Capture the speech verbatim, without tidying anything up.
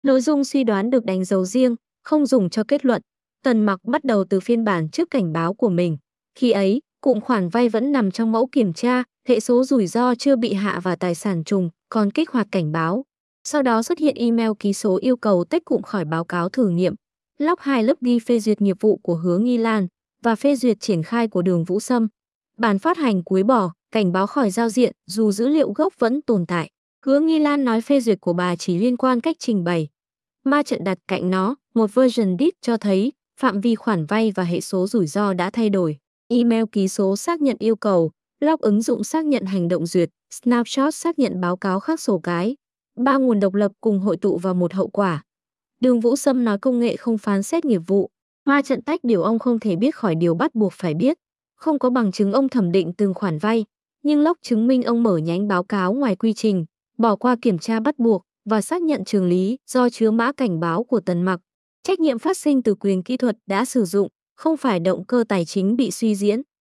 Nội dung suy đoán được đánh dấu riêng, không dùng cho kết luận. Tần Mặc bắt đầu từ phiên bản trước cảnh báo của mình. Khi ấy, cụm khoản vay vẫn nằm trong mẫu kiểm tra, hệ số rủi ro chưa bị hạ và tài sản trùng, còn kích hoạt cảnh báo. Sau đó xuất hiện email ký số yêu cầu tách cụm khỏi báo cáo thử nghiệm. Log hai lớp ghi phê duyệt nghiệp vụ của Hứa Nghi Lan và phê duyệt triển khai của Đường Vũ Sâm. Bản phát hành cuối bỏ, cảnh báo khỏi giao diện dù dữ liệu gốc vẫn tồn tại. Hứa Nghi Lan nói phê duyệt của bà chỉ liên quan cách trình bày. Ma trận đặt cạnh nó, một version disk cho thấy phạm vi khoản vay và hệ số rủi ro đã thay đổi. Email ký số xác nhận yêu cầu, log ứng dụng xác nhận hành động duyệt, snapshot xác nhận báo cáo khắc sổ cái. Ba nguồn độc lập cùng hội tụ vào một hậu quả. Đường Vũ Sâm nói công nghệ không phán xét nghiệp vụ. Ma trận tách điều ông không thể biết khỏi điều bắt buộc phải biết. Không có bằng chứng ông thẩm định từng khoản vay, nhưng log chứng minh ông mở nhánh báo cáo ngoài quy trình, bỏ qua kiểm tra bắt buộc và xác nhận trường lý do chứa mã cảnh báo của Tần Mặc. Trách nhiệm phát sinh từ quyền kỹ thuật đã sử dụng, không phải động cơ tài chính bị suy diễn.